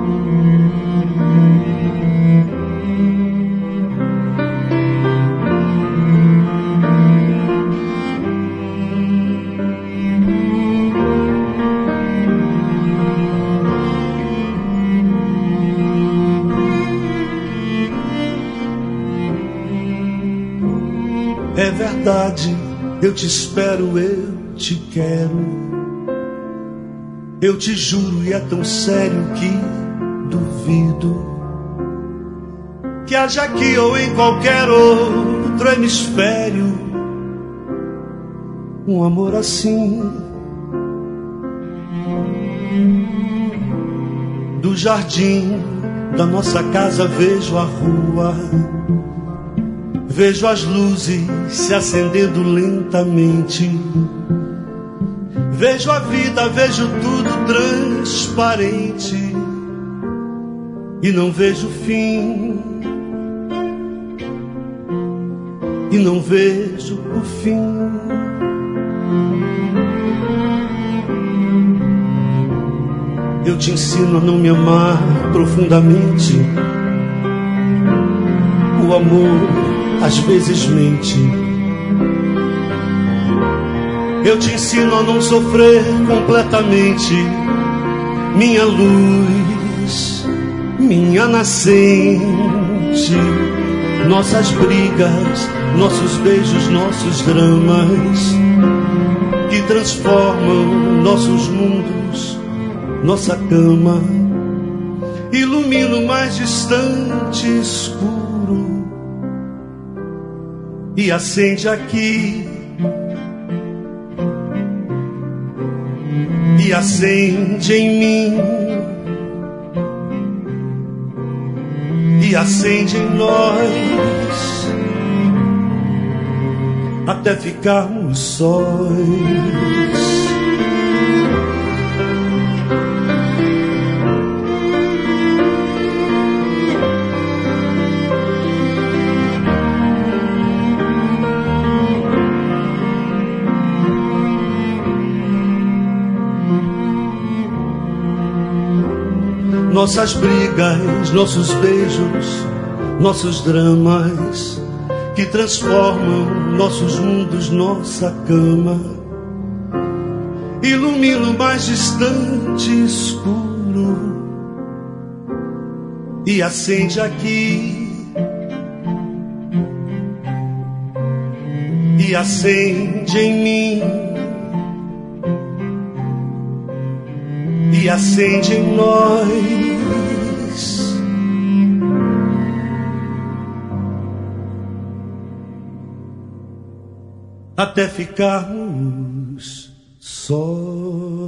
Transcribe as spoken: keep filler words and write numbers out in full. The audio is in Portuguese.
É verdade, eu te espero, eu te quero. Eu te juro e é tão sério que duvido que haja aqui ou em qualquer outro hemisfério um amor assim. Do jardim da nossa casa vejo a rua, vejo as luzes se acendendo lentamente. Vejo a vida, vejo tudo transparente e não vejo fim. E não vejo o fim. Eu te ensino a não me amar profundamente. O amor às vezes mente. Eu te ensino a não sofrer completamente. Minha luz, minha nascente. Nossas brigas, nossos beijos, nossos dramas que transformam nossos mundos, nossa cama. Ilumina o mais distante escuro e acende aqui. E acende em mim. E acende em nós até ficarmos sós. Nossas brigas, nossos beijos, nossos dramas que transformam nossos mundos, nossa cama. Ilumina o mais distante escuro e acende aqui. E acende em mim. E acende em nós até ficarmos sós.